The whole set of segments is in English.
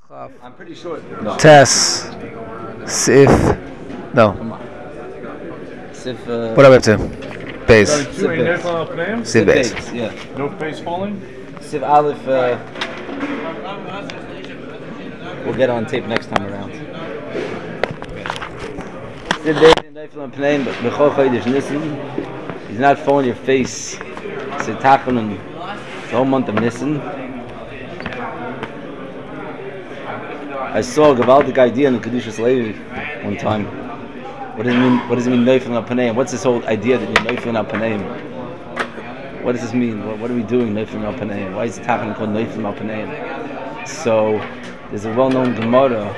I'm pretty sure. Tess. Sif. No. Sif. What are we up to? Base. Two ain't there on name? Sif base. Yeah. No face falling? Sif Aleph. We'll get on tape next time around. Sif base and Neifel on Pneim, but Bechol Chodesh Nissen. He's not falling your face. Sitachon the whole month of Nissen. I saw a Gavaldic idea in the Kedushas Levi one time. What does it mean? What does it mean Neifel on Pneim? What's this whole idea that you're Neifel on Pneim? What does this mean? What are we doing Neifel on Pneim? Why is it happening called Neifel on Pneim? So there's a well-known Gemara.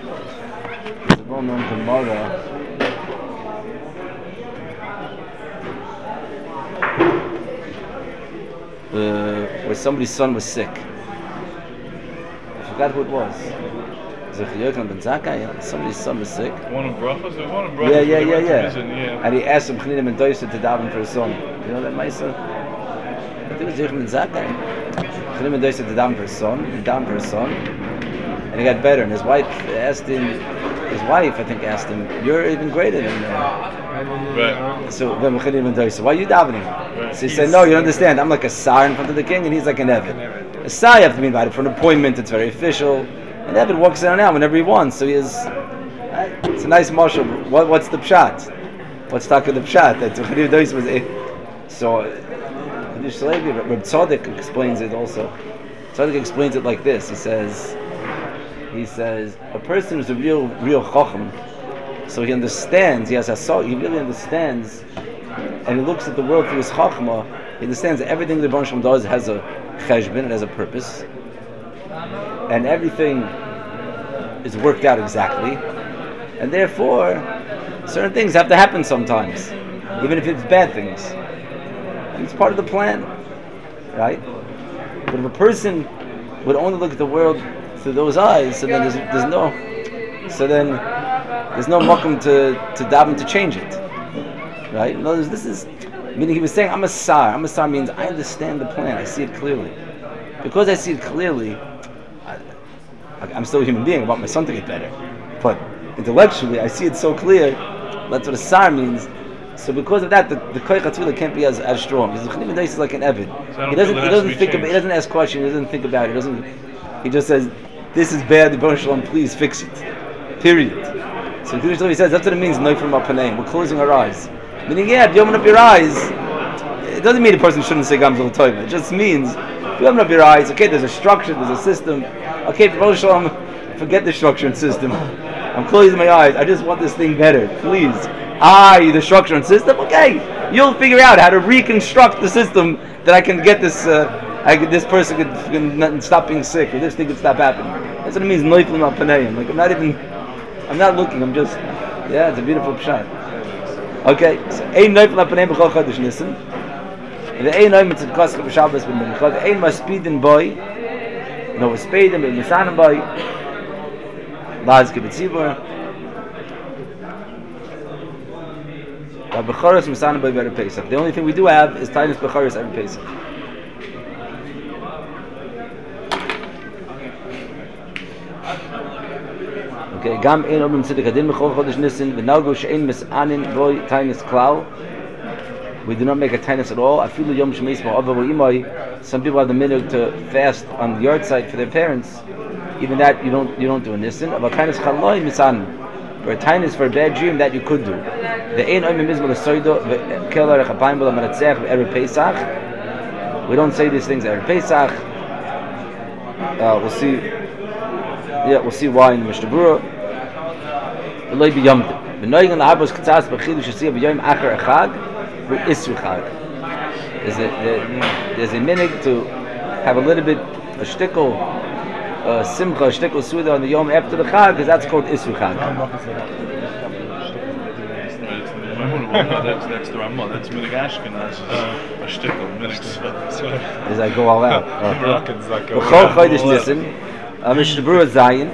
Where somebody's son was sick. I forgot who it was. Was it Yochanan ben Zakkai? Somebody's son was sick. One of Brachas? One of Brachas. Yeah. And he asked him Chanina ben Doisa to daven for his son. You know that Maisa? I think it was Yochanan ben Zakkai. Chanina ben Doisa to daven for his son. He davened for his son. And he got better. And his wife I think asked him, "You're even greater than Right. So why are you davening?" Right. So he said, "No, you don't understand. I'm like a sar in front of the king, and he's like an Evid. A sar, you have to be invited for an appointment. It's very official. And Evid walks in and out whenever he wants. So he is. It's a nice marshal. What's the pshat? What's talking the pshat? That was it. So Reb Tzadok explains it also. Tzadok explains it like this. He says a person who's a real chacham, so he understands. He really understands, and he looks at the world through his chachma. He understands that everything the Rebbeinu Shalom does has a cheshbon, it has a purpose, and everything is worked out exactly. And therefore, certain things have to happen sometimes, even if it's bad things, and it's part of the plan, right? But if a person would only look at the world through those eyes, so then there's no makom to daven to change it, right? In other words, this is meaning he was saying, I'm a sar. I'm a sar means I understand the plan. I see it clearly. Because I see it clearly, I'm still a human being. I want my son to get better, but intellectually, I see it so clear. That's what a sar means. So because of that, the koich hatzvila can't be as strong. He's like an Evid. He doesn't ask questions. He doesn't think about it. He just says, "This is bad. The Rebbeinu Shalom, please fix it." Period. So Kedushas Levi says that's what it means. Neifel on Pneim. We're closing our eyes. Meaning, if you open up your eyes, it doesn't mean the person shouldn't say Gamzul Toiva. It just means if you open up your eyes, okay, there's a structure, there's a system. Okay, Rebbeinu Shalom, forget the structure and system. I'm closing my eyes. I just want this thing better. Please. The structure and system. Okay, you'll figure out how to reconstruct the system that I can get this. This person could stop being sick, or this thing could stop happening. That's what it means. Neifel on Pneim. Like I'm not looking. I'm just. Yeah, it's a beautiful pshat. Okay, so ein Neifel on Pneim b'chol chodesh Nissen. The ein Neifel mitzvah kosk b'Shabbos b'mincha. The ein maspidin boy. No maspidin b'misanim boy. Laz kibitzibur. B'choros misanim boy every Pesach. The only thing we do have is Tainus b'choros every Pesach. Okay, gam ein obim tzedek adin b'chol chodesh Nissen v'nalgo she'ein misanin boy Tainus klal. We do not make a tainus at all. Afilu yom shemeis ba'ava v'imoi. Some people have the minhag to fast on the yard site for their parents. Even that you don't do a Nissen. But tainus chaloi misanin. For a tainus for a bad dream, that you could do. The ein oimim mizmal esoido v'kel arechapayim b'la maratzech v'erev Pesach. We don't say these things erev Pesach. We'll see. Yeah, we'll see why in the Mishnah Berurah. V'loi b'yomtiv. V'noigan la'habos k'tzas b'chidush yasiyah b'yoyim acher echad v'isru chag. There's a minhag to have a little bit a shtickle simcha, a shtickle suda on the yom after the chag, because that's called isru chag. That's the Ramah. That's Minig Ashkenaz. A shtickle. As I go all out. B'chol chodesh Nissen. Mishnah Berurah Zayin.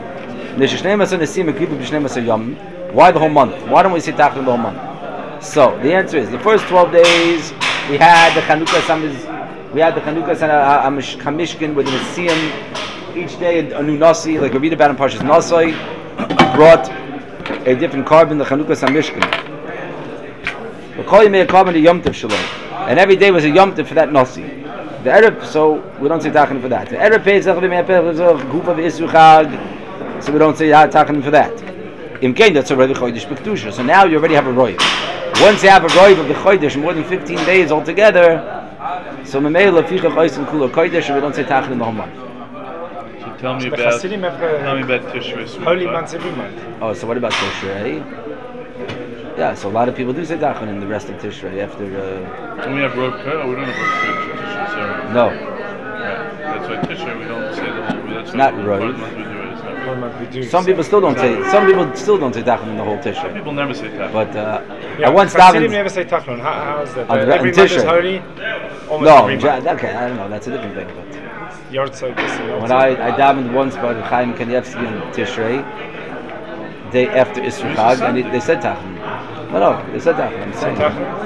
Why the whole month? Why don't we say Tachlim the whole month? So the answer is the first 12 days we had the Chanukah Hamishkin with the Nesiim each day a new nasi, like we read about in Parshas Nasai, brought a different carbon, the Chanukas HaMishkan. V'kol yimei carbon the Yom Tov Shalom, and every day was a Yom Tov for that nasi. The Erev, so we don't say Tachanun for that. The Erev Pesach Gufa v'Isru Chag, so we don't say Tachanun for that. Imkein, that's already Chodesh B'Kedusha. So now you already have a roiv. Once you have a roiv of the Chodesh, more than 15 days altogether, so Memela Ficha Chodesh Kula Chodesh, and we don't say Tachanun the whole month. So tell me about Tishrei. Holy months every month. Oh, so what about Tishrei? Yeah, so a lot of people do say Tachanun in the rest of Tishrei after. And we have Rosh Hashanah. We don't have Rosh Hashanah. Sorry. No. Right. That's why Tishrei we don't say the whole. That's Not what right. we do. It's not right. Some people still don't say. Some people still don't say Tachanun in the whole Tishrei. Some people never say Tachanun. But I once Hasidim davened. never say Tachanun. How is that? On Every Tishrei. month is holy. No, Every month. okay, I don't know. That's a different thing. But Yortzeit is when I davened once by Chaim Kanievsky in Tishrei, day after Isra Chag, and they said Tachanun. No, they said Tachanun. I'm saying.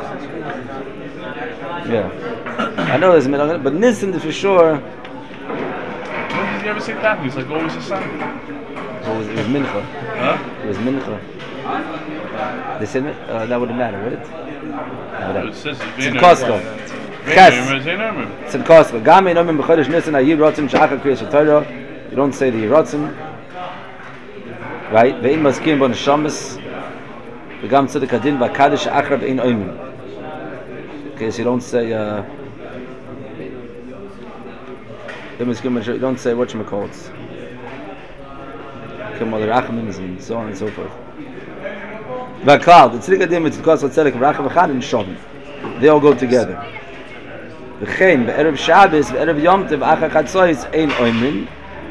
Yeah, I know there's a middle, but Nissen for sure. When did he ever say Tachanun? He's like always a son. It was Mincha. Huh? It was Mincha. They said that wouldn't matter, would it? It says It's in Costco. Yes. It's in Costco. Gam ein omen b'chodesh Nisan hayir rotzim shachar kriyas Torah. You don't say the rotzim, right? Ve'in mazkirim bo neshamas. V'gam tzedek hadin v'kadosh achar ve'in omen. Okay, so you don't say. You don't say whatchamacallits. Kemal rachmins and so on and so forth. V'klal the tzedek hadin with tzedek tzedek racham v'chad and shavim. They all go together. V'chein be'erev Shabbos be'erev Yom Tov achar chatzos ein oimrin.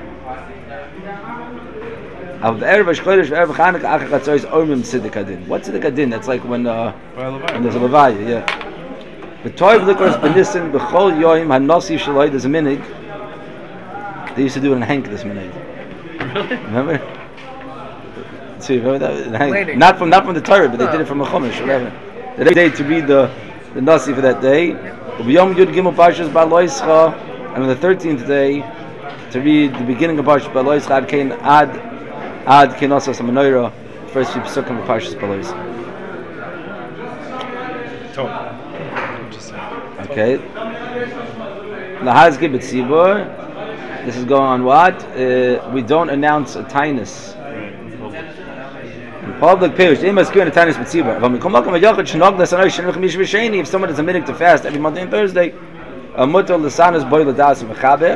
Av be'erev Chodesh be'erev Chanukah achar chatzos oimrim tzedek hadin. What's tzedek hadin? That's like when there's a levaya, yeah. V'toiv likros b'nissen b'chol yoim hanasi shaloi. There's a minig. They used to do it in Hank, this minig. Really? Remember? See, remember that? Not from the Torah, but they did it from a Chumash, whatever. The next day to read the nasi for that day. And on the 13th day to read the beginning of Parshas Baloischa ad Kenosas HaMenorah, first few psukim of Parshas Baloischa. Okay. Lahaz Gibet Tzibur. This is going on what? We don't announce a tainus. Public parish, they must give a tainus b'tzibur. If someone is a minute to fast every Monday and Thursday, a mutter l'sanas boy l'das v'chaber.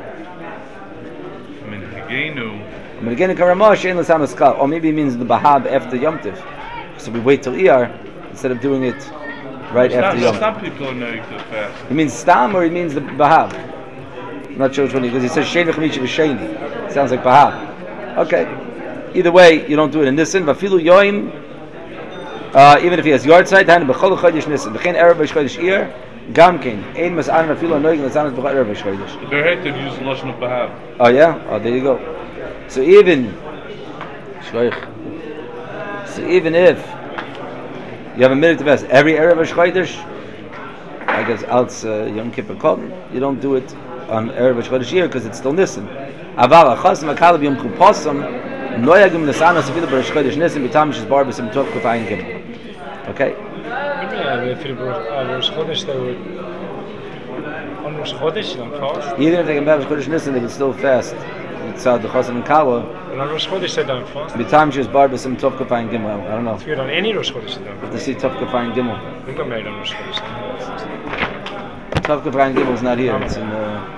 Or maybe it means the bahab after Yom Tov. So we wait till Iyar instead of doing it right after Yom Tov. Some people are knowing to fast. It means stam or it means the bahab? I'm not sure which one because he says shein v'chamishi v'sheini. Sounds like bahab. Okay. Either way, you don't do it in Nisan. Vafilu yoim, even if he has yard side, han b'chol chodesh Nisan. V'chein erev b'chodesh Iyar, gamkein ein mas'an vafilu anoig l'sanas b'chol erev b'chodesh. They're hate to use the lashon of bahab. Oh yeah. Oh, there you go. So even if you have a minute to fast every erev b'chodesh, I guess als Yom Kippur Kol, you don't do it on erev b'chodesh Iyar because it's still Nisan. Aval achas makalab yom chuposam. Okay. Maybe if Rosh Chodesh they would on Rosh Chodesh you don't fast. Even if they can have Rosh Chodesh Nisan, they would still fast. It's the Chosam and Kala. But on Rosh Chodesh they don't fast. By the time she was bar with some Tov Kafayim Gimel, I don't know. If you're on any Rosh Chodesh they don't. But to see Tov Kafayim Gimel. We got married on Rosh Chodesh. Tov Kafayim Gimel is not here. It's in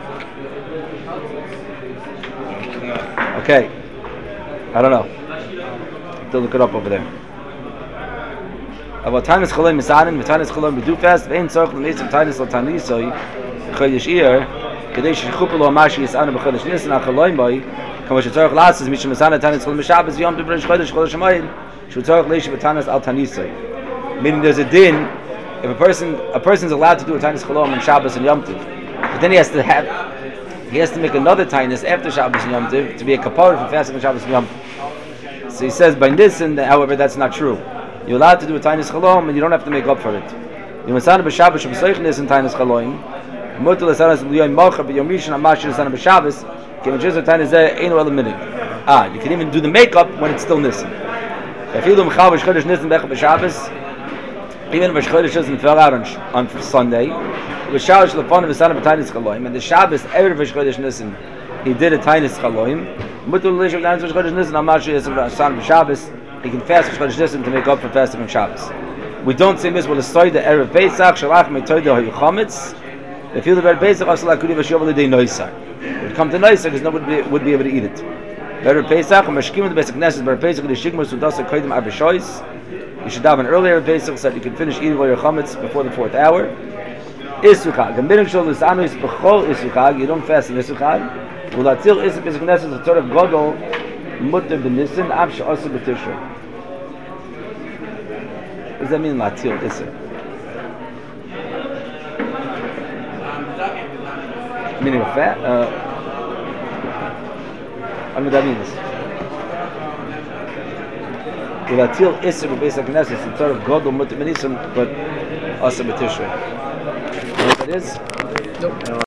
Okay. I don't know. Have to look it up over there. About Tanis Cholim Misanin, Tanis Cholim we do fast. Vein Tzorch L'Meis of Tanis L'Tanisoi Chodesh Iyar Kadesh Shechupel Amashi Yisanin B'Chodesh Nisan HaCholim Boi Kama Shetzorch L'Asis Mishum Misanin Tanis Cholim Shabbos Yom Tov B'Rosh Chodesh Chodesh Hamoed Shetzorch L'Eish B'Tanis Al Tanisoi. Meaning there's a din if a person's allowed to do a Tanis Cholim on Shabbos and Yom Tov, but then he has to make another Tanis after Shabbos and Yom Tov to be a kapara for fasting on Shabbos and Yom Tov. So he says by Nisan, however, that's not true. You're allowed to do a Tainus Chalom and you don't have to make up for it. You Masana b'Shabbos b'Soich Nisan Tainus Chalom. Mutal Lasanas b'Yom Malcha b'Yom Rishon Amash Lasanas b'Shabbos You can even do the makeup when it's still Nisan. Even if Chodesh Nisan fell out on Sunday, and the Shabbos every Chodesh Nisan he did a Tainis Chaloim. He can fast for Chodesh Nisan to make up for fasting on Shabbos. We don't say this with a story the Erev Pesach Shalach Meitoida HaYuchametz. If you the Erev Pesach Asla Kudi Vashiv L'Dei Noisar. It come to Noisar because nobody would be able to eat it. Erev Pesach Mashkim the Basic Knesset Erev Pesach the Shigmar Sudasa Kodim Arbeshois. You should have an earlier Pesach so that you can finish eating all your chametz before the 4th hour. Isuchag. The middle shul is amis b'chol Isuchag. You don't fast in Isuchag. Ulatil Isuk Basic Knesset the Torah Godol Mutter b'Nissen Av She'asa b'Tishrei. What does that mean, Latil Isser? Meaning of fat? I don't know what that means. Latil Isser b'Beis HaKnesses, it's sort of Godel Mutter b'Nissen, but Asa b'Tishrei. You know what that is? Nope.